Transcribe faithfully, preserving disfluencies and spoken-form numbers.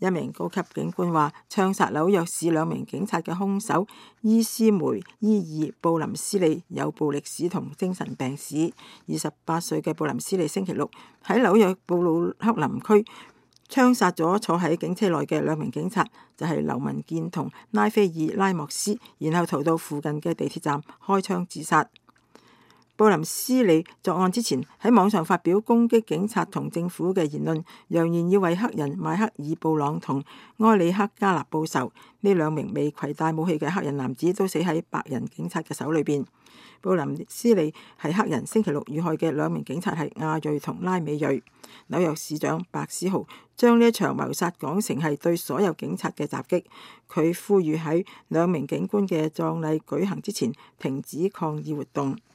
一名高級警官話，槍殺紐約市兩名警察嘅兇手伊斯梅伊爾布林斯利有暴力史同精神病史。二十八歲嘅布林斯利星期六喺紐約布魯克林區槍殺咗坐喺警車內嘅兩名警察，就係劉文健同拉菲爾拉莫斯，然後逃到附近嘅地鐵站開槍自殺。布林斯利作案之前喺網上發表攻擊警察同政府嘅言論，揚言要為黑人邁克爾布朗同埃里克加納報仇。呢兩名未攜帶武器嘅黑人男子都死喺白人警察嘅手裏邊。布林斯利係黑人，星期六遇害嘅兩名警察係亞裔同拉美裔。紐約市長白思豪將呢一場謀殺講成係對所有警察嘅襲擊，佢呼籲喺兩名警官嘅葬禮舉行之前停止抗議活動。